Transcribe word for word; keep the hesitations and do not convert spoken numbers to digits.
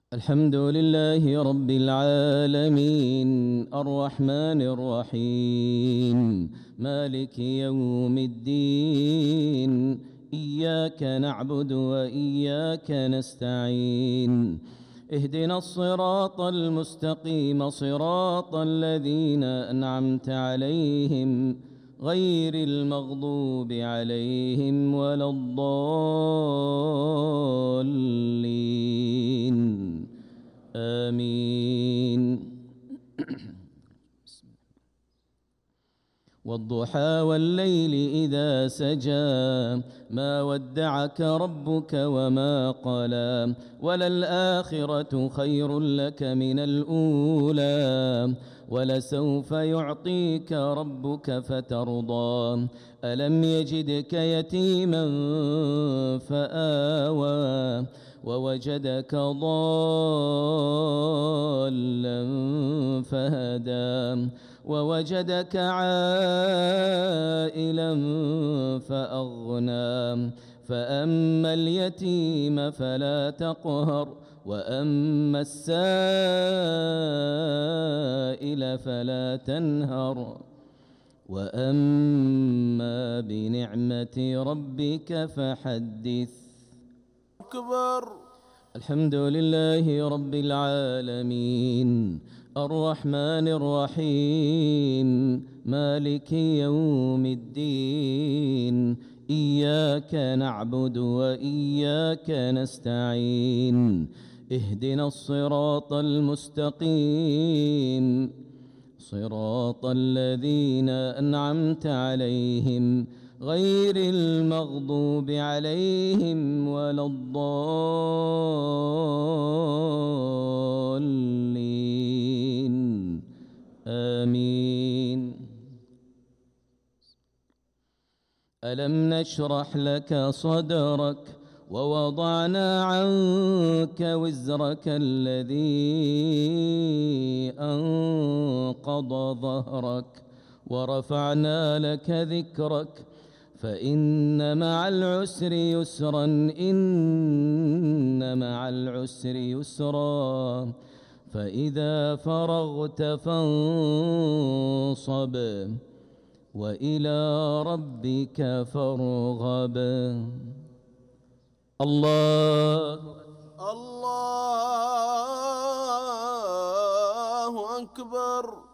الحمد لله رب العالمين الرحمن الرحيم مالك يوم الدين إياك نعبد وإياك نستعين اهدنا الصراط المستقيم صراط الذين أنعمت عليهم غير المغضوب عليهم ولا الضالين آمين. والضحى والليل إذا سجى ما ودعك ربك وما قلى وللآخرة خير لك من الأولى ولسوف يعطيك ربك فترضى ألم يجدك يتيما فآوى ووجدك ضالا فهدى ووجدك عائلا فأغنى فأما اليتيم فلا تقهر وأما السائل فلا تنهر وأما بنعمة ربك فحدث. أكبر. الحمد لله رب العالمين الرحمن الرحيم مالك يوم الدين إياك نعبد وإياك نستعين اهدنا الصراط المستقيم صراط الذين أنعمت عليهم غير المغضوب عليهم ولا الضالين آمين. ألم نشرح لك صدرك ووضعنا عنك وزرك الذي أنقض ظهرك ورفعنا لك ذكرك فإن مع العسر يسرا إن مع العسر يسرا فإذا فرغت فانصب وإلى ربك فارغب. الله الله أكبر.